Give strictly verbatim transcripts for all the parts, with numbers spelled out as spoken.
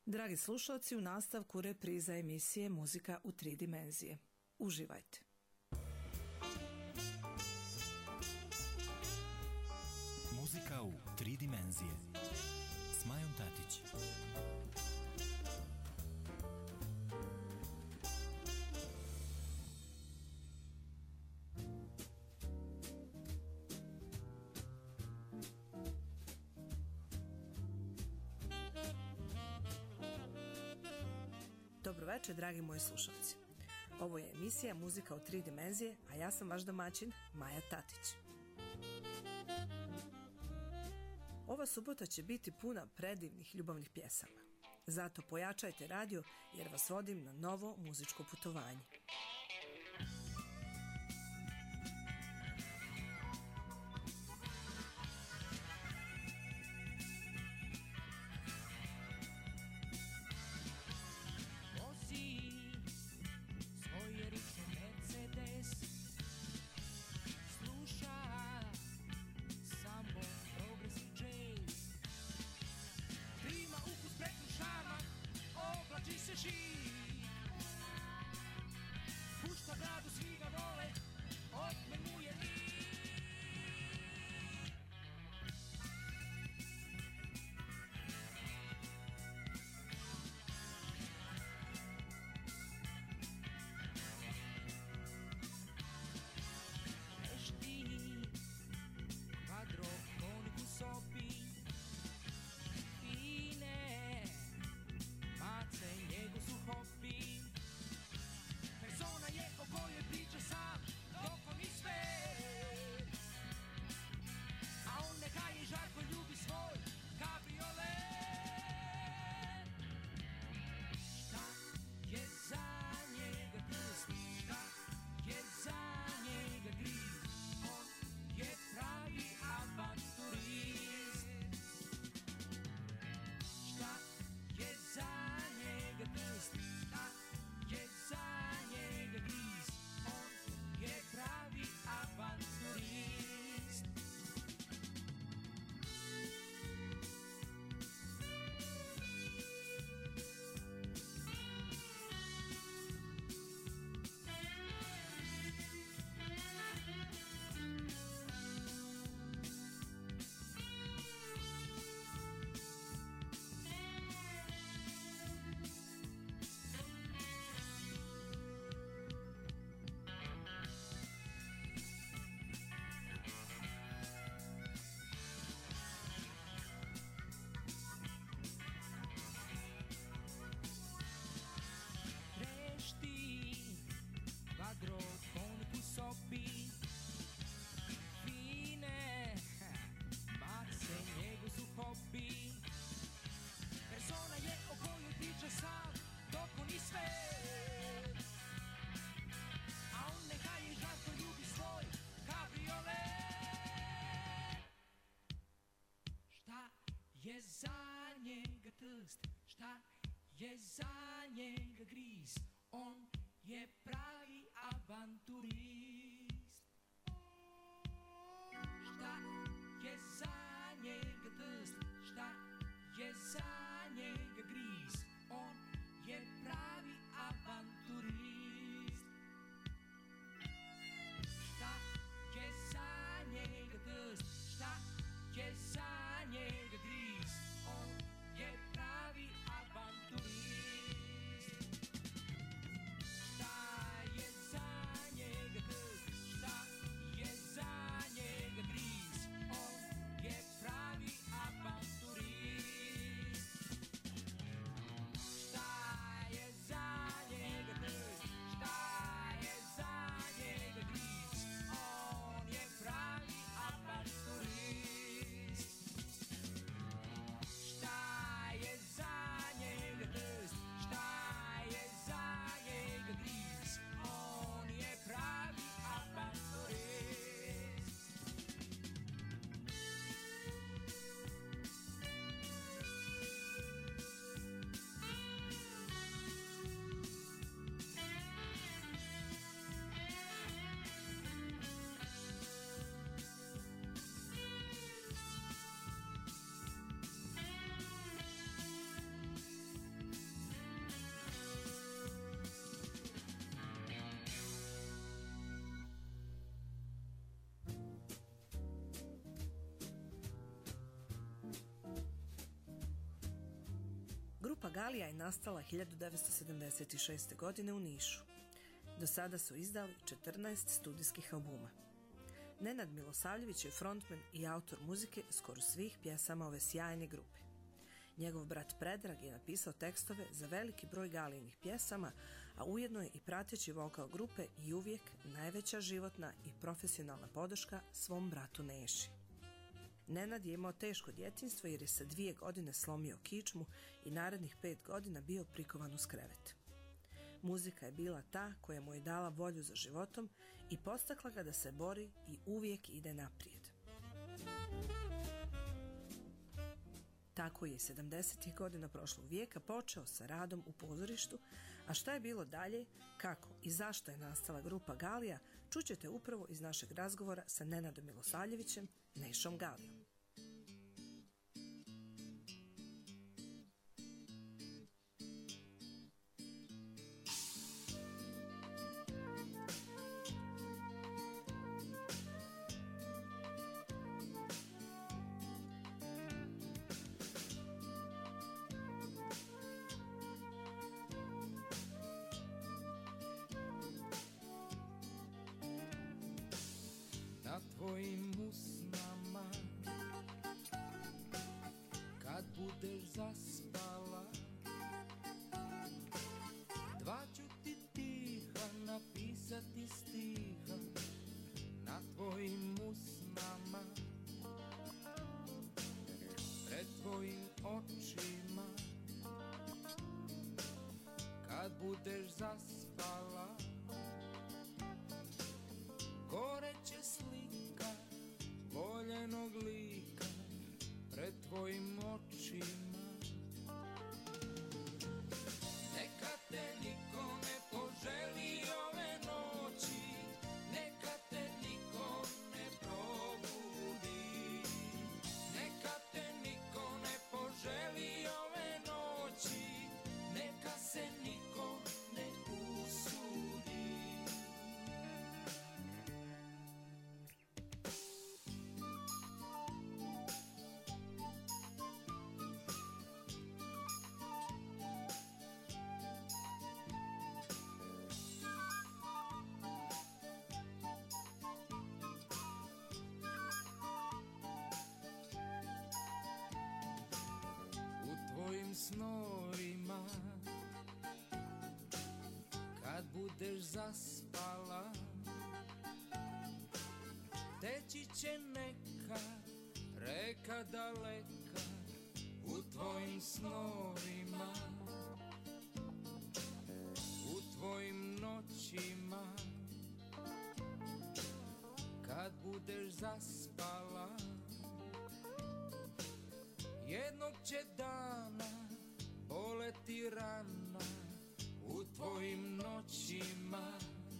Dragi slušalci, u nastavku repriza emisije Muzika u tri dimenzije. Uživajte. Muzika u tri dimenzije s Majom Tatić. Dobro večer, dragi moji slušalci. Ovo je emisija Muzika u tri dimenzije, a ja sam vaš domaćin, Maja Tatić. Ova subota će biti puna predivnih ljubavnih pjesama. Zato pojačajte radio jer vas vodim na novo muzičko putovanje. Pušta gradu, svi ga vole, otmenuje mi. Vešti, kvadrofonik u sobi, fine, mace njegu su hobi. Persona je o kojoj priča sam dok on i sve, a on neka je žarko ljubi svoj kabriolet. Šta je za njega trst, šta je za njega griz, on je pravi avanturist. Šta je za njega trst, šta je za njega griz, on je pravi avanturist. Kvadrofonik u sobi, fine, mace njegu su hobi. Persona je o kojoj priča sam dok on i sve, a on neka je žarko ljubi svoj kabriolet. Šta je za njega trst, šta je za njega griz, on je pravi avanturist. Šta je za njega trst, šta je za njega griz, on je pravi avanturist. Šta je za njega trst, šta je za njega griz, on je pravi avanturist. Šta je za njega trst, Grupa Galija je nastala hiljadu devetsto sedamdeset šeste. godine u Nišu. Do sada su izdali četrnaest studijskih albuma. Nenad Milosavljević je frontman i autor muzike skoro svih pjesama ove sjajne grupe. Njegov brat Predrag je napisao tekstove za veliki broj Galijinih pjesama, a ujedno je i prateći vokal grupe i uvijek najveća životna i profesionalna podrška svom bratu Neši. Nenad je imao teško djetinjstvo jer je sa dvije godine slomio kičmu i narednih pet godina bio prikovan uz krevet. Muzika je bila ta koja mu je dala volju za životom i podstakla ga da se bori i uvijek ide naprijed. Tako je sedamdesetih godina prošlog vijeka počeo sa radom u pozorištu, a šta je bilo dalje, kako i zašto je nastala grupa Galija, čućete upravo iz našeg razgovora sa Nenadom Milosavljevićem, Nešom Galijom. Na tvojim usnama, kad budeš zaspala, dva ću ti tiha napisati stiha. Na tvojim usnama, pred tvojim očima, kad budeš zaspala, goreće slika voljenog lika pred tvojim očima. Neka te niko ne poželi ove noći, neka te niko ne probudi, neka te niko ne poželi ove noći, neka se niko ne usudi. Tvojim snovima, kad budeš zaspala, teći će neka reka daleka. U tvojim snovima, u tvojim noćima, kad budeš zaspala, jednog će dana boleti rana u tvojim noćima.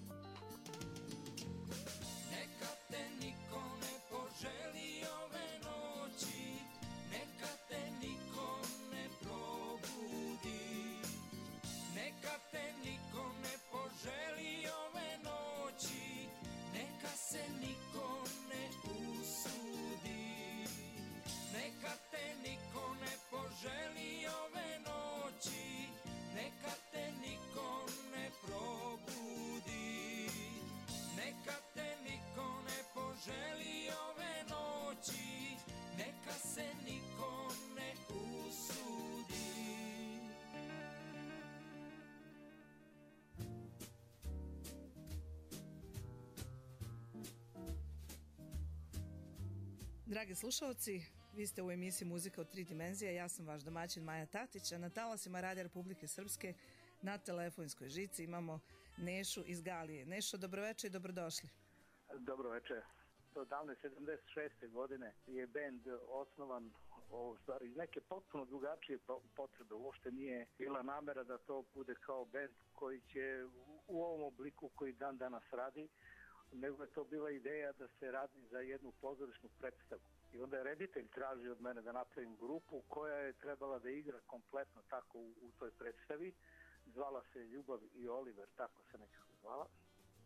Neka te niko ne poželi ove noći, neka te niko ne probudi, neka te niko ne poželi ove noći, neka se niko ne usudi. Neka te niko ne poželi ove noći, neka te niko ne probudi, neka te niko ne poželi ove noći, neka se niko ne usudi. Dragi slušalci, vi ste u emisiji Muzika u tri dimenzije, ja sam vaš domaćin Maja Tatić, a na talasima Radija Republike Srpske na telefonskoj žici imamo Nešu iz Galije. Nešo, dobroveče i dobrodošli. Dobroveče. Davne sedamdeset šeste. godine je bend osnovan o, stvari, iz neke potpuno drugačije potrebe. Uopšte nije bila namera da to bude kao bend koji će u ovom obliku koji dan danas radi, nego je to bila ideja da se radi za jednu pozorišnu predstavu. I onda je reditelj tražio od mene da napravim grupu koja je trebala da igra kompletno tako u, u toj predstavi. Zvala se Ljubav i Oliver, tako se nekako zvala.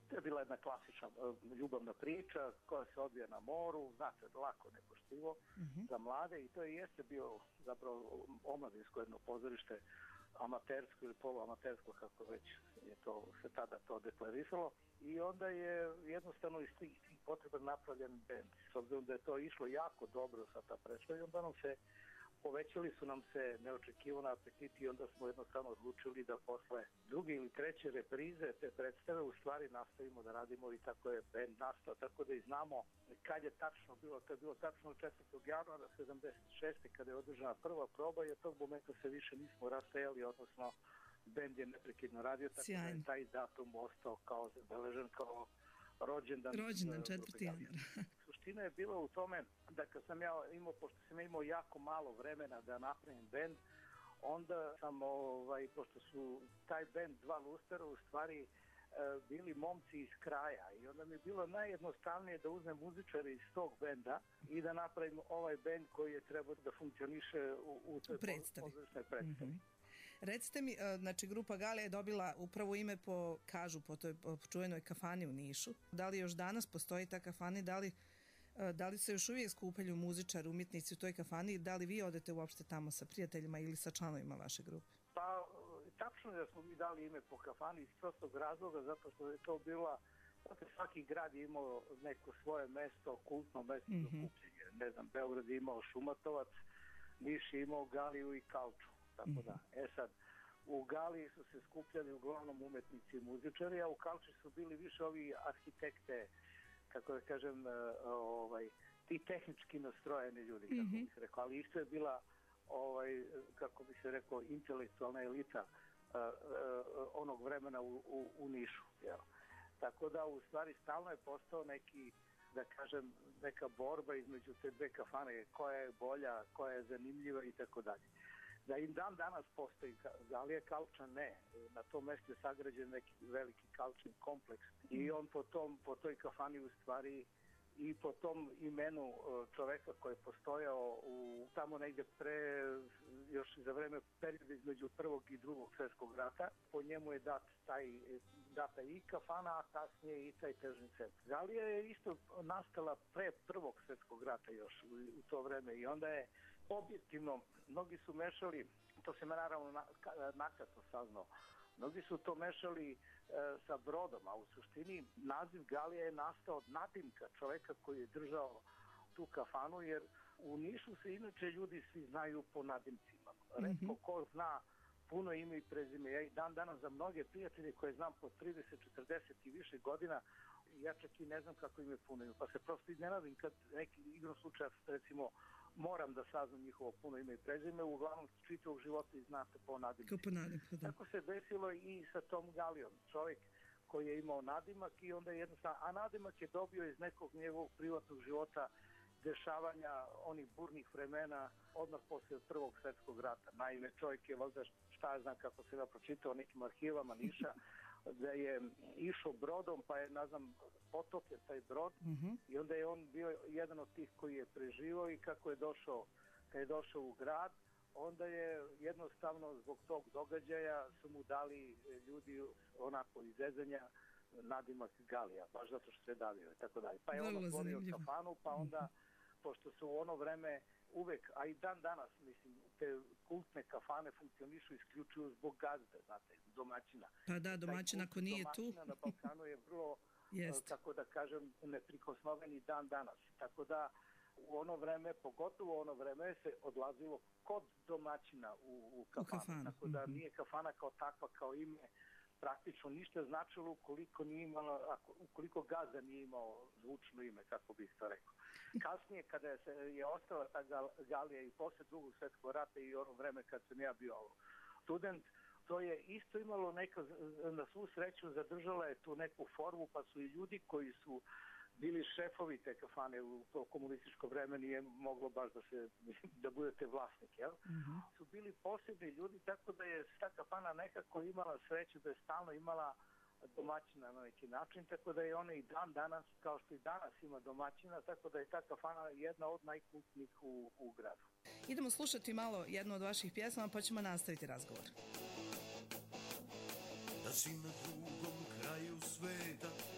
To je bila jedna klasična uh, ljubavna priča koja se odvija na moru, znate, lako nepoštivo mm-hmm. za mlade i to je jeste bio zapravo omladinsko jedno pozorište, amatersko ili poluamatersko, kako već je to se tada to deklarisalo. I onda je jednostavno iz tih, tih potreba napravljen bend. S obzirom da je to išlo jako dobro sa ta predstava i onda nam se povećali su nam se neočekivano apetiti i onda smo jednostavno odlučili da posle druge ili treće reprize te predstave u stvari nastavimo da radimo i tako je bend nastao. Tako da i znamo kad je tačno bilo, to je bilo tačno četvrtog januara sedamdeset šeste kada je održana prva proba i od tog momenta se više nismo rastajali, odnosno bend je neprekidno radio, tako Sjajno. Da je taj datum ostao kao zabeležen kao rođendan. Rođendan četvrtog januara. Suština je bila u tome da kad sam ja imao, pošto sam imao jako malo vremena da napravim bend, onda sam, ovaj, pošto su taj bend Dva lustera u stvari bili momci iz kraja i onda mi je bilo najjednostavnije da uzmem muzičare iz tog benda i da napravim ovaj bend koji je trebao da funkcioniše u, u toj predstavi. predstavi. Mm-hmm. Recite mi, znači grupa Galija je dobila upravo ime po, kažu, po toj po čuvenoj kafani u Nišu. Da li još danas postoji ta kafana i da li, da li se još uvijek skupljaju muzičari, umjetnici u toj kafani i da li vi odete uopšte tamo sa prijateljima ili sa članovima vaše grupe? Pa, tačno je da smo mi dali ime po kafani iz prostog razloga, zato što je to bila, zato svaki grad je imao neko svoje mesto, kultno mesto mm-hmm. za kupljenje. Ne znam, Beograd je imao Šumatovac, Niš je imao Galiju i Kalču. Tako mm-hmm. da, e sad, u Galiji su se skupljali uglavnom umetnici i muzičari, a u Kalči su bili više ovi arhitekte, kako da kažem, ovaj, ti tehnički nastrojeni ljudi, kako mm-hmm. bi se rekao, ali isto je bila, ovaj, kako bi se rekao, intelektualna elita uh, uh, onog vremena u, u, u Nišu. Jel? Tako da, u stvari, stalno je postao neki, da kažem, neka borba između te dve kafane, koja je bolja, koja je zanimljiva i tako dalje. Da im dan danas postoji Galija, Kalča ne. Na tom mjestu je sagrađen neki veliki kalčni kompleks i on po, tom, po toj kafani u stvari i po tom imenu čoveka koji je postojao u, tamo negdje pre, još za vreme perioda između prvog i drugog svjetskog rata, po njemu je dat taj, data i kafana, a kasnije i taj tržni centar. Galija je isto nastala pre prvog svjetskog rata još u, u to vreme i onda je objektivno, mnogi su mešali, to se me naravno nakratko saznao, mnogi su to mešali e, sa brodom, a u suštini naziv Galija je nastao od nadimka čoveka koji je držao tu kafanu, jer u Nišu se inače ljudi svi znaju po nadimcima. Retko ko zna puno ime i prezime. Ja i dan danas za mnoge prijatelje koje znam po trideset, četrdeset i više godina, ja čak i ne znam kako im je puno ime, pa se prosto iznenadim kad neki igrom slučaja, recimo, moram da saznam njihovo puno ime i prezime, uglavnom čitavog života i znate po nadimci. Tako se desilo i sa tom Galijom. Čovjek koji je imao nadimak i onda je jednostavno, a nadimak je dobio iz nekog njegovog privatnog života dešavanja onih burnih vremena odmah posle prvog svjetskog rata. Naime, čovjek je, valjda šta ja znam kako se ga pročitao nekim arhivama Niša, da je išao brodom, pa je, ne znam, potopljen taj brod mm-hmm. i onda je on bio jedan od tih koji je preživao i kako je došao, kad je došao u grad, onda je jednostavno zbog tog događaja su mu dali ljudi onako iz zezanja nadimak Galija, baš zato što se davio i tako dalje. Pa je on otvorio kafanu, pa onda, mm-hmm. pošto su u ono vreme uvek, a i dan danas, mislim, te kultne kafane funkcionišu isključivo zbog gazde, znate, domaćina. Pa da, domaćina ako nije tu. Domaćina na Balkanu je vrlo, tako da kažem, neprikosnoven i dan danas. Tako da u ono vreme, pogotovo u ono vreme, se odlazilo kod domaćina u, u kafanu. U kafanu. Tako da nije kafana kao takva, kao ime, praktično ništa značilo ukoliko nije imalo, ako, ukoliko gazda nije imao zvučno ime, kako bih to rekao. Kasnije, kada je, se, je ostala ta Galija i posle drugog svjetskog rata i ono vreme kad sam ja bio student, to je isto imalo neka, na svu sreću zadržala je tu neku formu, pa su i ljudi koji su bili šefovi te kafane u to komunističko vreme, nije moglo baš da se da budete vlasnik, jel? Mm-hmm. Su bili posebni ljudi, tako da je ta kafana nekako imala sreću da je stalno imala domaćina na neki način, tako da je ona i dan danas, kao što i danas ima domaćina, tako da je ta kafana jedna od najkultnijih u, u gradu. Idemo slušati malo jednu od vaših pjesama, pa ćemo nastaviti razgovor. Da si na drugom kraju sveta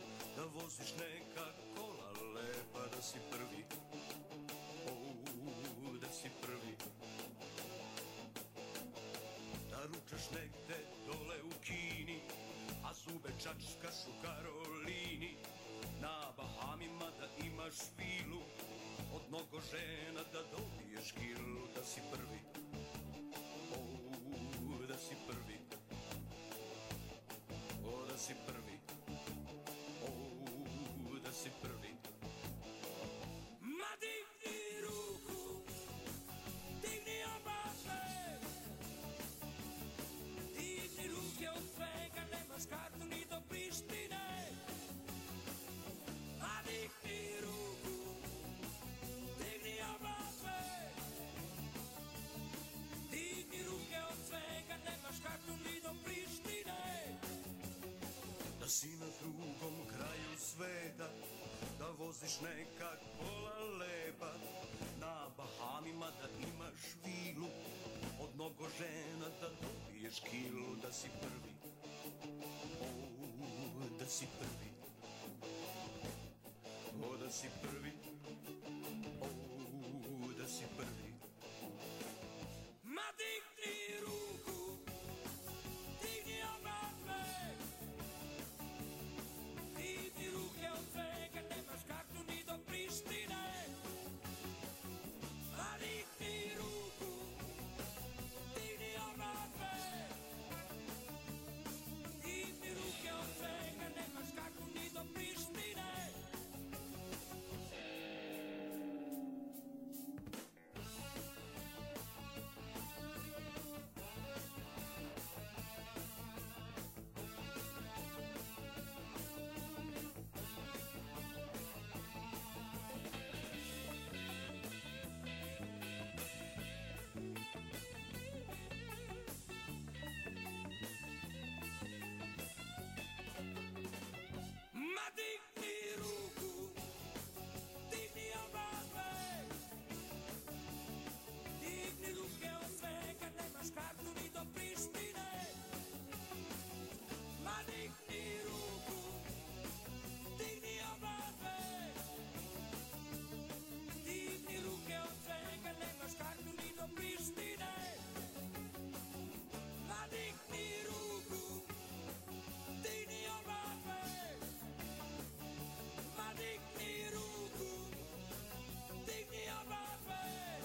voziš neka kola lepa, da si prvi, oh, da si prvi. Da ručaš negde dole u Kini, a zube čačkaš u Karolini. Na Bahamima da imaš vilu, od mnogo žena da dobiješ kilu. Da si prvi, oh, da si prvi, oh, da si prvi, oh, da si prvi. Ma digni ruku, digni oba sve, digni ruke od svega, nemaš kartu ni do Prištine. Ma digni ruku, digni oba sve, digni ruke od svega, nemaš kartu ni do Prištine. Da si na drugom kraju sveta, da voziš neka kola lepa, na Bahamima da imaš vilu, od mnogo žena da dobiješ kilu. Da si prvi, oh, da si prvi, oh, da si prvi, oh, da si prvi. Ma digni ruku, digni oba sve, digni ruke od svega, nemaš kartu ni do Prištine. Ma digni ruku, digni oba sve, digni ruke od svega, nemaš kartu ni do Prištine. Ma digni ruku, digni oba sve, digni ruke od svega, nemaš kartu ni do Prištine. Ma digni ruku, digni oba sve, digni ruke od svega, nemaš kartu ni do Prištine. Ma digni ruku, digni oba sve, ma digni ruku, digni oba sve,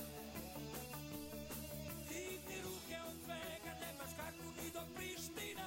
digni ruke od svega, nemaš kartu ni do Prištine.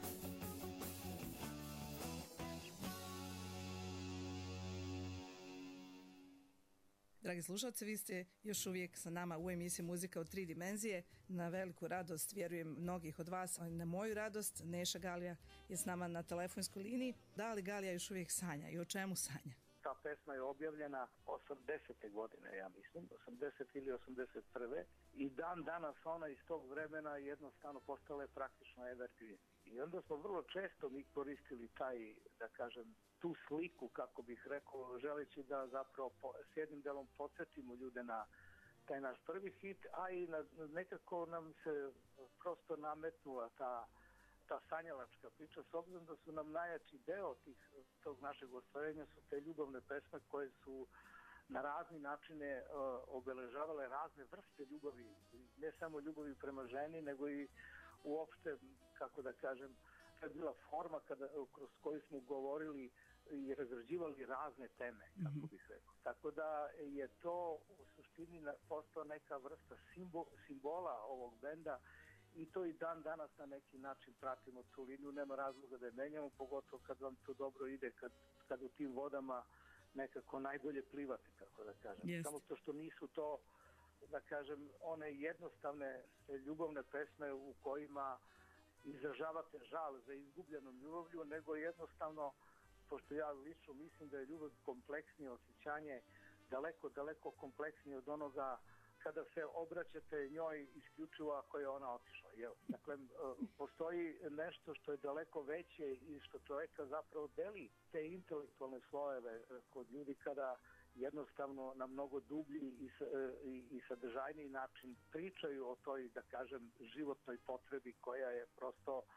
Dragi slušalci, vi ste još uvijek sa nama u emisiji Muzika u tri dimenzije. Na veliku radost, vjerujem, mnogih od vas, ali na moju radost, Neša Galija je s nama na telefonskoj liniji. Da li Galija još uvijek sanja i o čemu sanja? Ta pesma je objavljena osamdesete godine, ja mislim, osamdesete ili osamdeset prve i dan danas ona iz tog vremena jednostavno postala je praktično evergreen. I onda smo vrlo često mi koristili taj, da kažem, tu sliku, kako bih rekao, želeći da zapravo po, s jednim delom podsjetimo ljude na taj naš prvi hit, a i na, nekako nam se prosto nametnula ta ta sanjalačka priča, s obzirom da su nam najjači deo tih, tog našeg ostvarenja su te ljubavne pesme koje su na razni načine uh, obeležavale razne vrste ljubavi, ne samo ljubavi prema ženi, nego i uopšte, kako da kažem, to je bila forma kada, kroz koju smo govorili i razrađivali razne teme, kako mm-hmm. bih rekao. Tako da je to u suštini postao neka vrsta simbol, simbola ovog benda i to i dan danas na neki način pratimo tu liniju, nema razloga da je menjamo, pogotovo kad vam to dobro ide, kad, kad u tim vodama nekako najbolje plivate, kako da kažem. Jest. Samo to što nisu to, da kažem, one jednostavne ljubavne pesme u kojima izražavate žal za izgubljenom ljubavlju, nego jednostavno, pošto ja lično mislim da je ljubav kompleksnije osjećanje, daleko, daleko kompleksnije od onoga kada se obraćate njoj isključivo ako je ona otišla. Jel? Dakle, postoji nešto što je daleko veće i što čoveka zapravo deli te intelektualne slojeve kod ljudi kada jednostavno na mnogo dublji i, i, i sadržajniji način pričaju o toj, da kažem, životnoj potrebi koja je prosto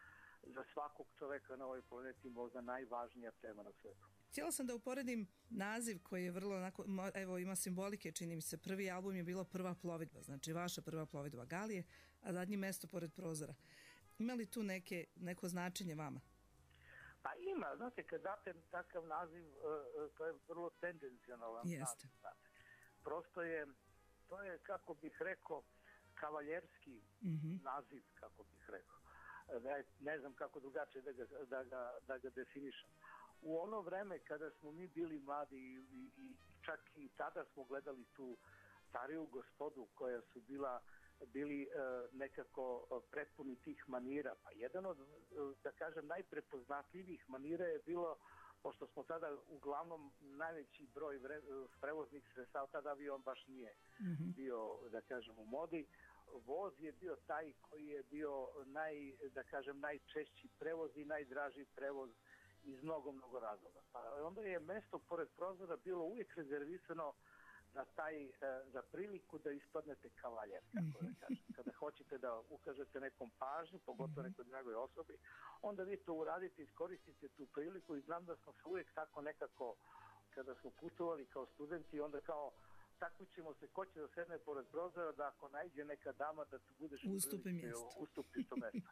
za svakog čoveka na ovoj planeti možda najvažnija tema na svijetu. Htjela sam da uporedim naziv koji je vrlo, onako, evo ima simbolike, čini mi se, prvi album je bilo Prva plovidba, znači vaša prva plovidba Galije, a zadnje mesto pored prozora. Ima li tu neke, neko značenje vama? Pa ima, znate, kad date takav naziv, to je vrlo tendencionalan Jeste. naziv, znate. Prosto je, to je, kako bih rekao, kavaljerski Mm-hmm. naziv, kako bih rekao. Ne, ne znam kako drugačije da ga, da ga, da ga definišem. U ono vreme kada smo mi bili mladi i, i, i čak i tada smo gledali tu stariju gospodu koja su bila bili e, nekako prepuni tih manira. Pa jedan od, da kažem, najprepoznatljivijih manira je bilo, pošto smo tada uglavnom najveći broj vre, prevoznih sredstava, tada avion baš nije mm-hmm. bio, da kažem, u modi. Voz je bio taj koji je bio naj, da kažem, najčešći prevoz i najdraži prevoz iz mnogo, mnogo razloga. Pa onda je mesto pored prozora bilo uvijek rezervisano za taj, za priliku da ispadnete kavaljer, kako da kažem. Kada hoćete da ukažete nekom pažnju, pogotovo nekoj dragoj osobi, onda vi to uradite, iskoristite tu priliku i znam da smo se uvijek tako nekako, kada smo putovali kao studenti, onda kao takmičimo se ko će da sedne pored prozora, da ako najde neka dama da tu budeš ustupi mjesto. Ustupi to mjesto.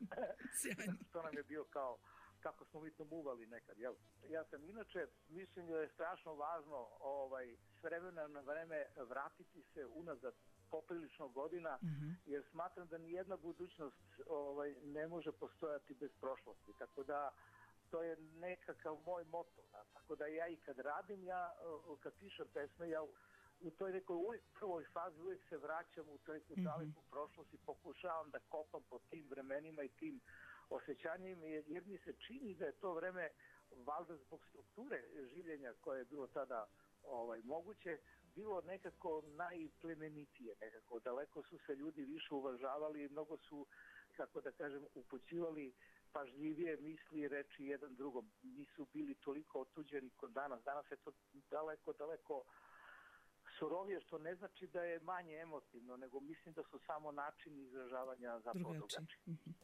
To nam je bio kao kako smo mi to muvali nekad, jel? Ja sam inače, mislim da je strašno važno ovaj, s vremena na vreme vratiti se unazad poprilično godina, mm-hmm. jer smatram da nijedna budućnost ovaj, ne može postojati bez prošlosti, tako da to je nekakav moj moto, da? Tako da ja i kad radim, ja kad pišem pesme, ja u toj nekoj uvijek prvoj fazi uvijek se vraćam u toj nekoj daleku mm-hmm. prošlost i pokušavam da kopam po tim vremenima i tim osjećanjima, jer mi se čini da je to vreme, valjda zbog strukture življenja koje je bilo tada ovaj, moguće, bilo nekako najplemenitije, nekako daleko su se ljudi više uvažavali i mnogo su, kako da kažem, upućivali pažljivije misli i reči jedan drugom. Nisu bili toliko otuđeni kod danas. Danas je to daleko, daleko surovije, što ne znači da je manje emotivno, nego mislim da su samo načini izražavanja zapravo drugačiji. Mm-hmm.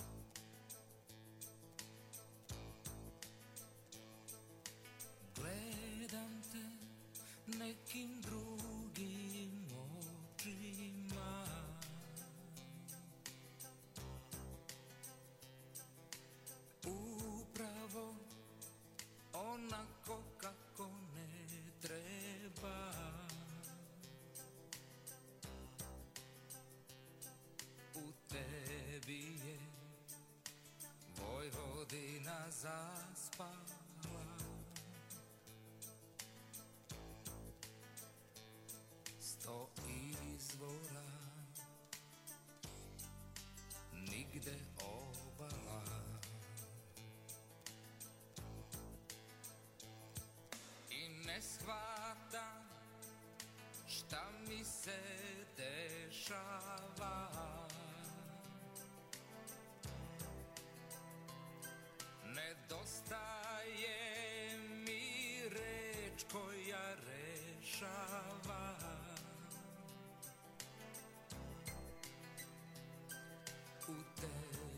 Gledam te nekim drugim očima, upravo onako kako ne treba. U tebi je Vojvodina zaspala, sto izvora, nigde obala. I ne shvatam šta mi se dešava, nedostaje mi reč koja rešava. U tebi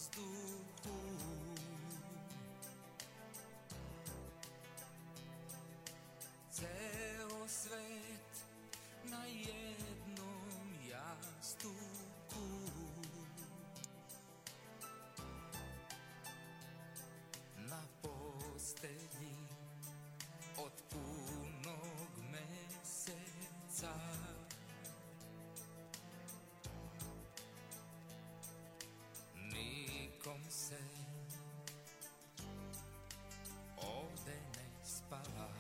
vazduhu. Ceo svet na jednom jastuku. Na postelji od punog meseca. Nikom se ovde ne spava.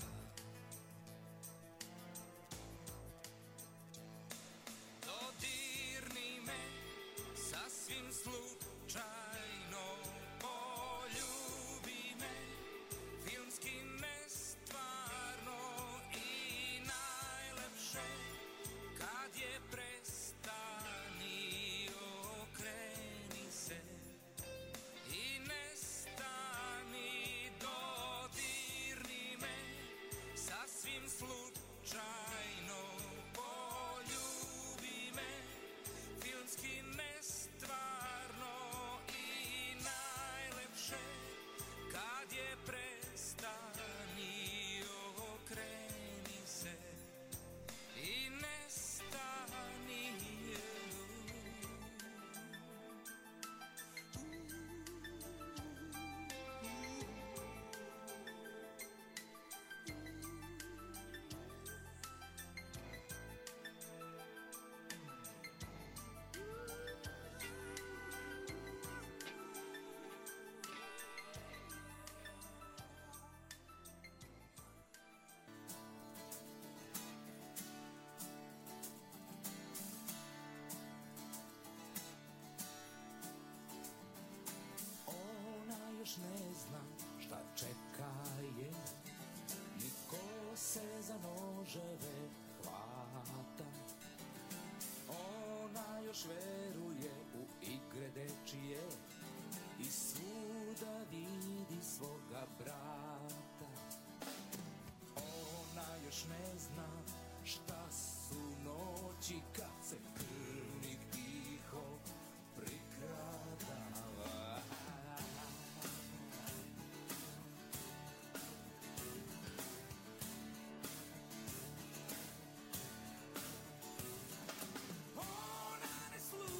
Dodirni me sasvim slučajno, poljubi me filmski nestvarno i najlepše kad je prestani, okreni se i nestani. Dodirni me sasvim slučajno, poljubi me filmski nestvarno i najlepše kad je prestani, okreni se i nestani. Ona još ne zna šta čeka je, niko se za noževe hvata. Ona još veruje u igre dečije i svuda vidi svoga brata. Ona još ne zna šta su noći kad se krvnik tiho prikradava. Ona ne sluša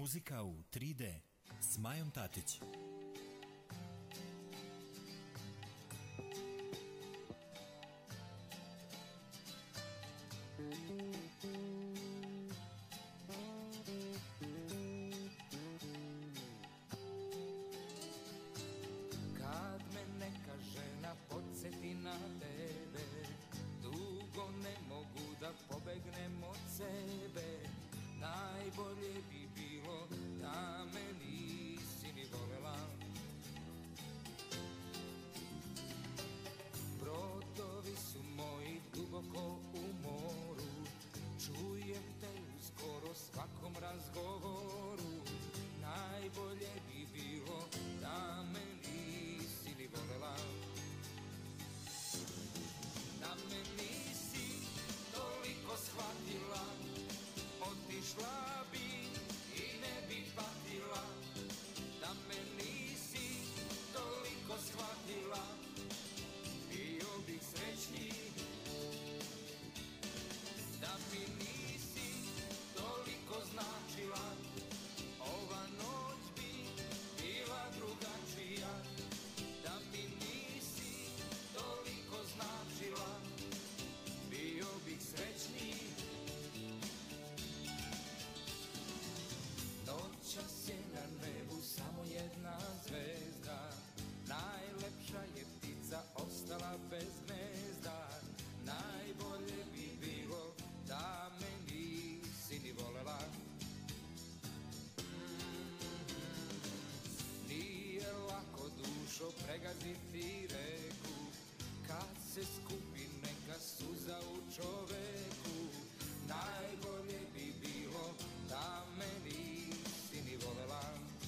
Muzika u tri de s Majom Tatić. Kad me neka žena podsjeti na tebe, dugo ne mogu da pobegnem od sebe. Najbolje bi bilo da me nisi ni volela. Brodovi su moji duboko u moru, čujem te u skoro svakom razgovoru. Najbolje bi bilo da me nisi ni volela. Da me nisi toliko shvatila, otišla bi i ne bi patila. Da me nisi toliko shvatila, bio bih srećniji. Da mi nisi toliko značila, ova noć bi bila drugačija. Da mi nisi toliko značila, bio bih srećniji. Noćas je na nebu samo jedna zvezda, najlepša je ptica ostala bez gnezda. Najbolje bi bilo da me nisi ni volela. Nije lako dušo pregaziti reku, kad se skupi neka suza u čoveku. Najbolje bi bilo da me nisi ni volela.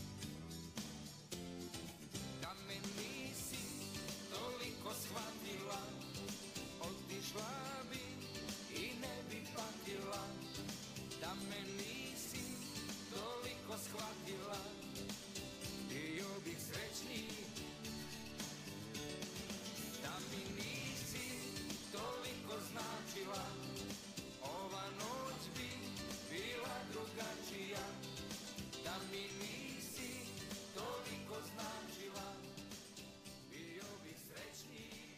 Da me nisi toliko shvatila, otišla bi i ne bi patila. Da me nisi toliko shvatila, bio bih srećniji. Da mi nisi toliko značila, ova noć bi bila drugačija. Da mi nisi toliko značila, bio bih srećniji.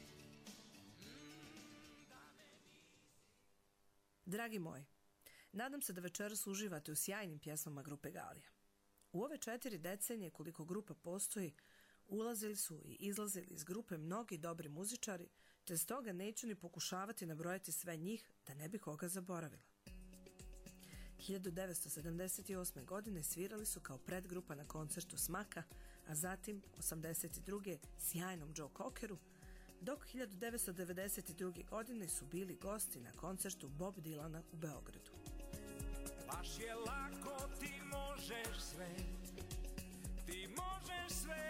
Mm, da me nisi. Dragi moji, nadam se da večeras uživate u sjajnim pjesmama grupe Galija. U ove četiri decenije koliko grupa postoji, ulazili su i izlazili iz grupe mnogi dobri muzičari, te stoga neću ni pokušavati nabrojati sve njih da ne bi koga zaboravila. hiljadu devetsto sedamdeset osme. godine svirali su kao predgrupa na koncertu Smaka, a zatim osamdeset druge sjajnom Joe Cockeru, dok hiljadu devetsto devedeset druge. godine su bili gosti na koncertu Bob Dylana u Beogradu. Baš je lako, ti možeš sve, ti možeš sve.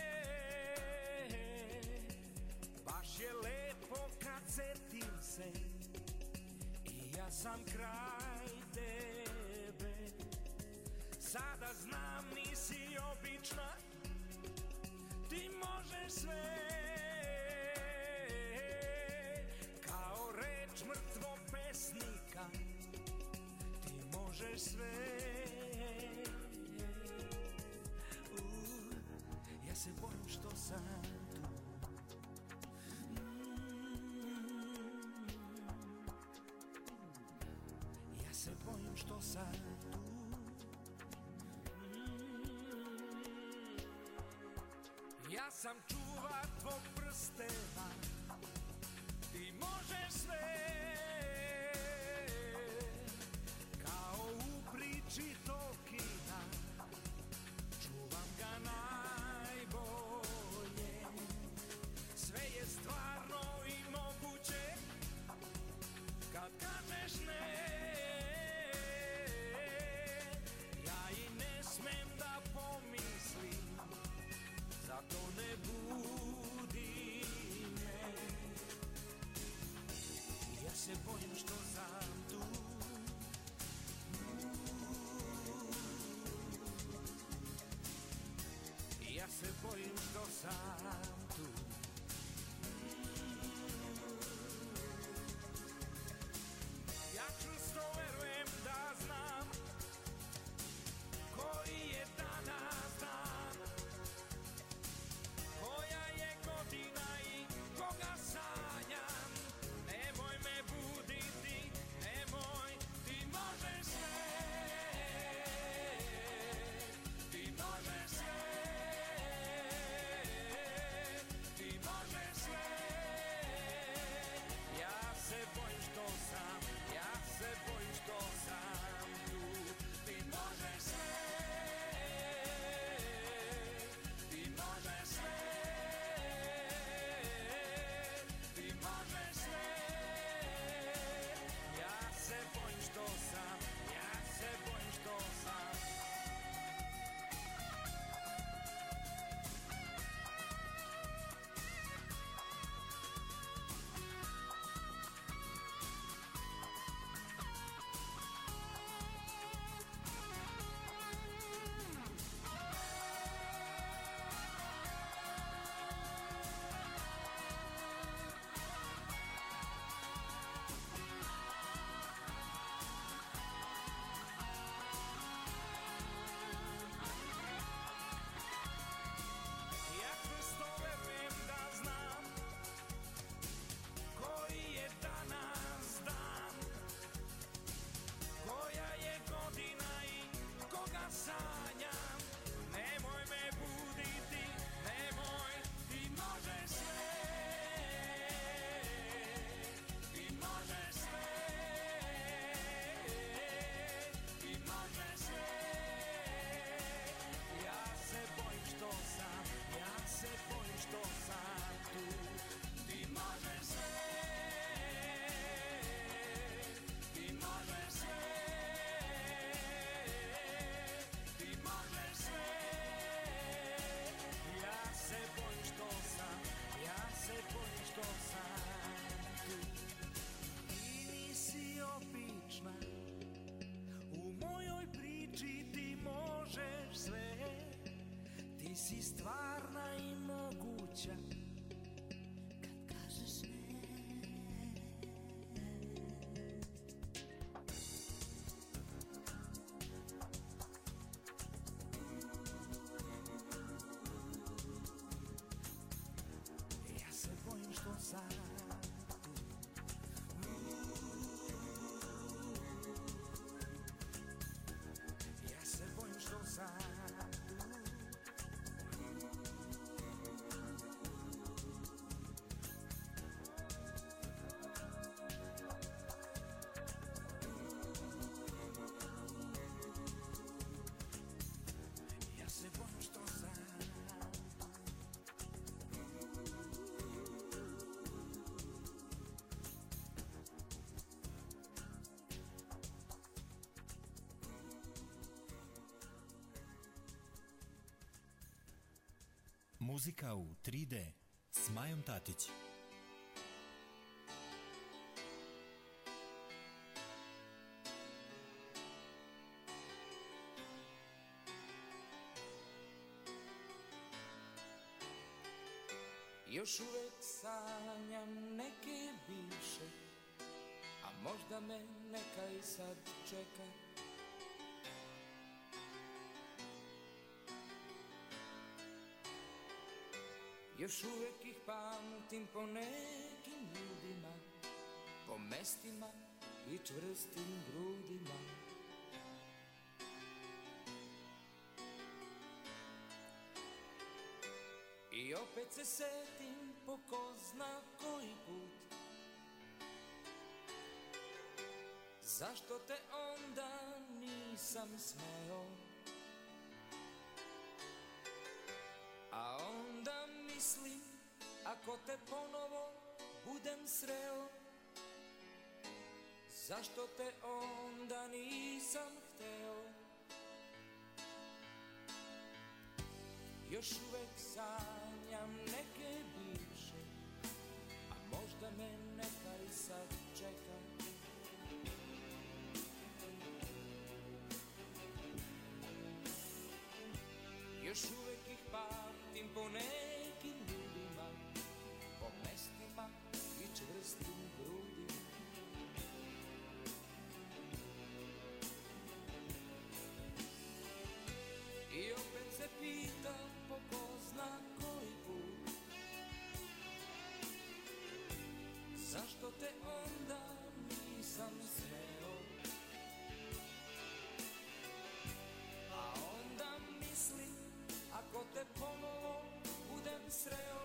Baš je lepo kad setim se i ja sam kraj tebe. Sada znam nisi obična, ti možeš sve. Kao reč mrtvog pesnika, ti možeš sve. Uh, ja se bojim što sam tu. Ja se bojim što sam tu. Ja sam čuvar tvog prstena, ti možeš sve. Kao u priči Tolkiena, čuvam ga najbolje. Sve je stvarno i moguće kad kažeš ne. Ja i ne smem da pomislim, zato ne budi me. sreća kad kažeš ne. Ja se bojim što sad Ja se bojim što sad Ja se bojim što sad Muzika u tri D s Majom Tatić. Još uvek sanjam neke bivše, a možda me neka i sad čeka. Još uvek ih pamtim po nekim ljudima, po mestima i čvrstim grudima. I opet se setim po ko zna koji put, zašto te onda nisam smeo. A onda mislim, ako te ponovo budem sreo, zašto te onda nisam hteo. Još uvek sanjam neke bivše, a možda me neka i sad čeka. Još uvek ih pamtim po nekim ljudima, po mestima i čvrstim grudima. I opet se pitam po ko zna koji put, zašto te onda nisam smeo. A onda mislim, ako te ponovo budem sreo,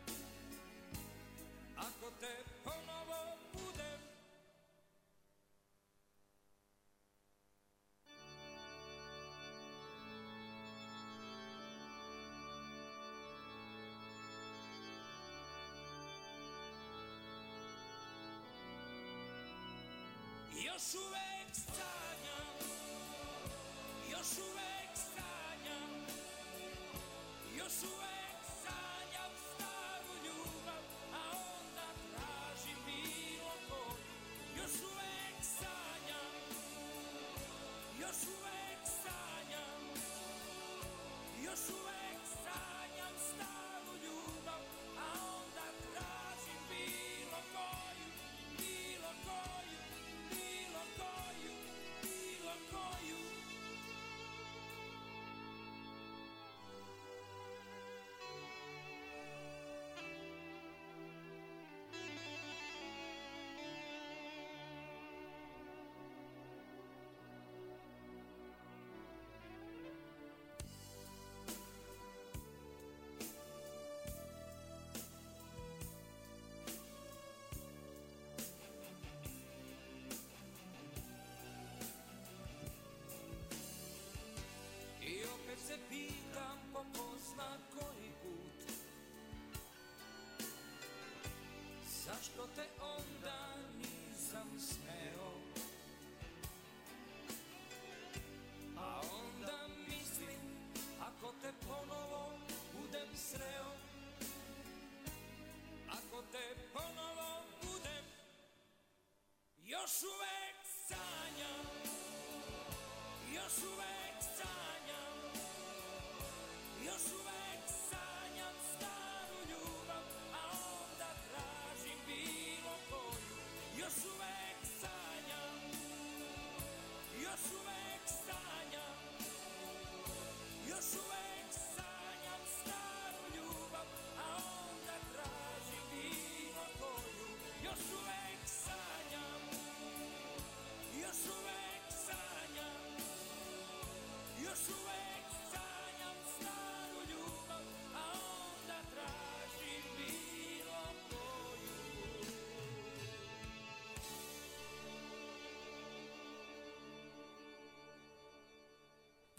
ako te ponovo budem. Još uvek sanjam, još uvek sanjam, još uvek sanjam staru ljubav, a onda tražim bilo koju. Još uvek sanjam, još uvek sanjam, još uvek sanjam staru ljubav, a onda tražim bilo koju, bilo koju, bilo koju, bilo koju. I opet se pitam po ko zna koji put, zašto te onda nisam smeo. A onda mislim, ako te ponovo budem sreo, ako te ponovo budem, još uvek sanjam, još uvek sanjam, još uvek sanjam staru ljubav.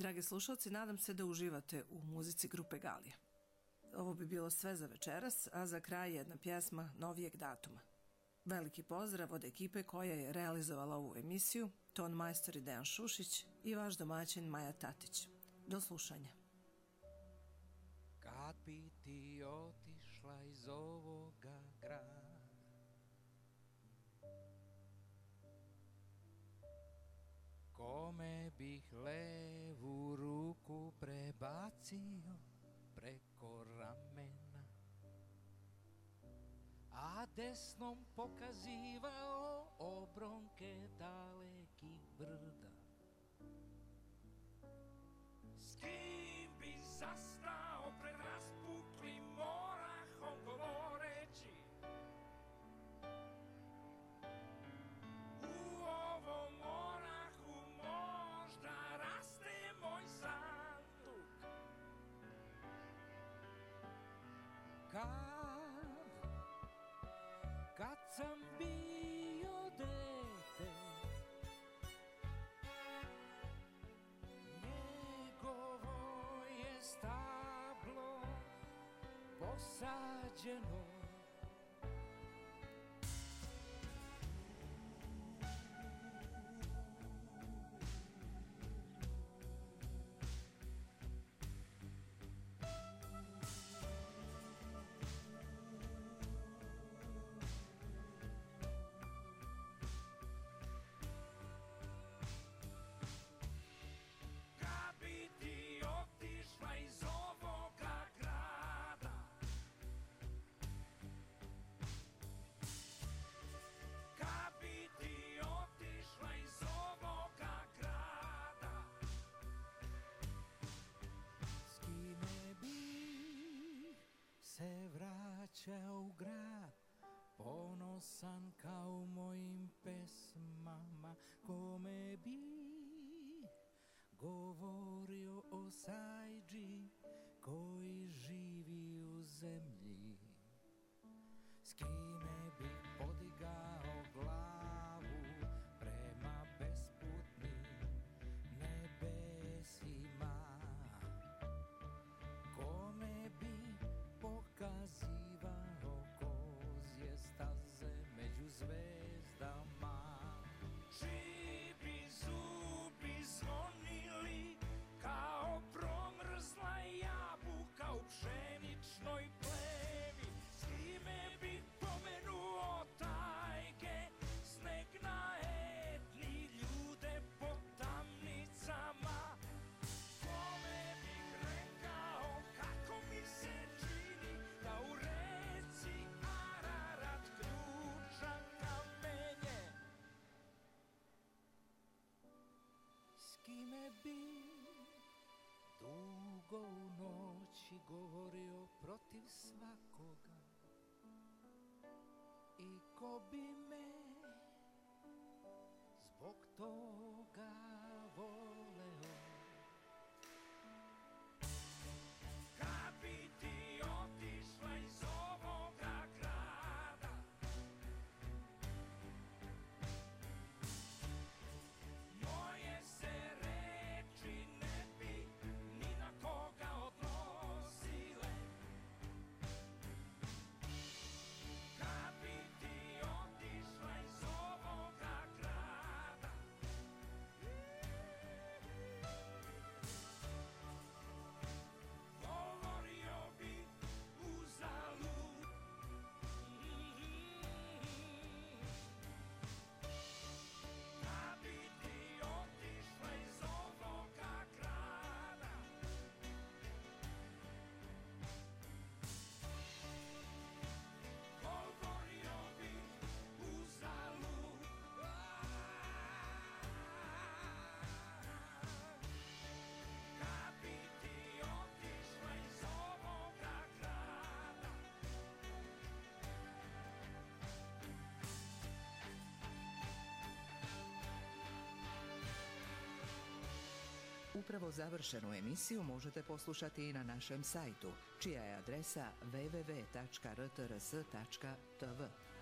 Dragi slušalci, nadam se da uživate u muzici grupe Galija. Ovo bi bilo sve za večeras, a za kraj jedna pjesma novijeg datuma. Veliki pozdrav od ekipe koja je realizovala ovu emisiju, ton majstor Dejan Šušić i vaš domaćin Maja Tatić. Do slušanja. Kad bi ti otišla iz ovoga grada, kome bih levu ruku prebacio preko ramena, a desnom pokazivao obronke dalekih brda. S kim bi zastao pred raspuklim orahom govoreći, u ovom orahu možda raste moj sanduk. Kad, kad sam bio dete, njegovo je stablo posađeno. Kad bi ti otišla iz ovoga grada, kad bi ti otišla iz ovoga grada, s kime bih se vraćao u grad, ponosan kao u mojim pesmama, kome bi govorio o sajđi koji živi u zemlji, s kime bi podigao glavu prema besputnim nebesima, kome bi pokazivao kozje staze među zvezdama. Čiji bi zubi zvonili kao promrzla jabuka u pšeničnoj plevi, s kime bi pomenuo tajge, sneg na etni, ljude po tamnicama, kome bih rekao kako mi se čini da u reci Ararat ključa kamenje, s kime bi dugo u noći govorio protiv svakoga i ko bi me zbog toga voleo. Kad bi ti otišla iz ovoga grada, moje se reči ne bi ni na koga odnosile. Kad bi ti otišla iz ovoga grada, govorio bi uzalud. Kad bi ti otišla iz ovoga grada, govorio bi uzalud. Kad bi ti otišla iz ovoga grada, Upravo završenu emisiju možete poslušati i na našem sajtu, čija je adresa w w w tačka r t r s tačka t v.